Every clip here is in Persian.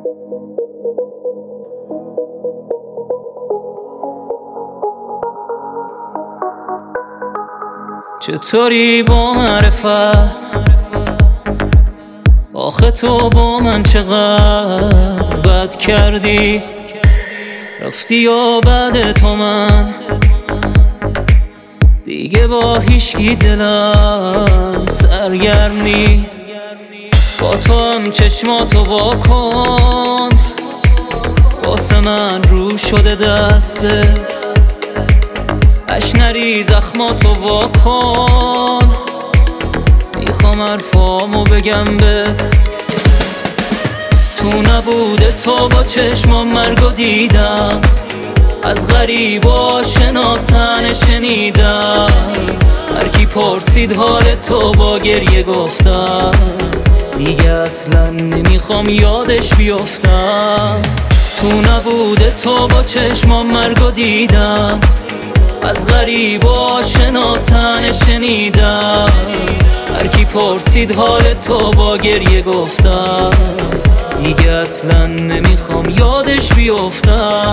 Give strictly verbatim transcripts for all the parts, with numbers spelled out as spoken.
چطوری با معرفت آخه تو با من چقدر بد کردی، رفتی یا بعد تو من دیگه با هیچکی دلم سرگرم نی. با تو هم چشماتو وا کن، واسه من رو شده دستت، اش نری زخماتو وا کن، میخوام حرفامو بگم بهت. تو نبوده تو با چشمام مرگو دیدم، از غریب و آشنا تنه شنیدم، هرکی پرسید حال تو با گریه گفتم، دیگه اصلا نمیخوام یادش بیفتم. تو نبوده تو با چشمام مرگو دیدم، از غریب و آشنا تنه شنیدم، هرکی پرسید حال تو با گریه گفتم، دیگه اصلا نمیخوام یادش بیفتم.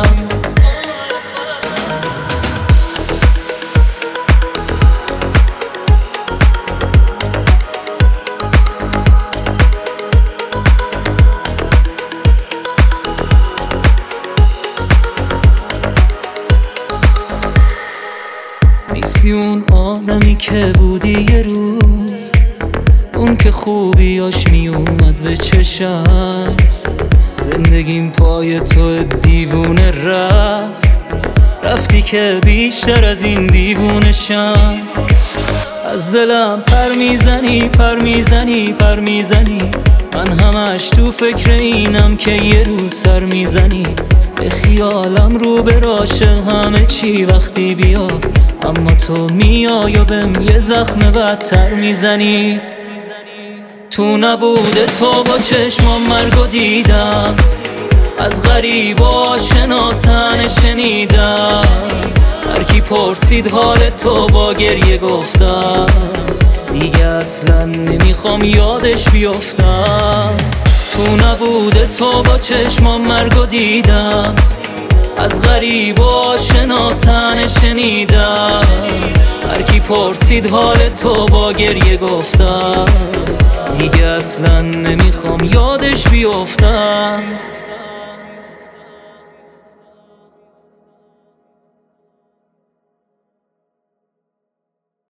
نیستی اون آدمی که بودی یه روز، اون که خوبیاش میومد به چشم، زندگیم پای تو دیوونه رفت، رفتی که بیشتر از این دیوونشم. از دلم پر میزنی پر میزنی پر میزنی، من همش تو فکر اینم که یه روز سر میزنی. به خیالم رو به عاشق همه چی وقتی بیا، اما تو میای و بهم یه زخم بدتر میزنی. تو نبوده تو با چشمام مرگو دیدم، از غریب و آشنا تنه شنیدم، هرکی پرسید حال تو با گریه گفتم، دیگه اصلا نمیخوام یادش بیفتم. تو نبوده تو با چشمام مرگو دیدم، از غریب و آشنا تنه شنیدم، هرکی پرسید حال تو با گریه گفتم، دیگه اصلا نمیخوام یادش بیفتم.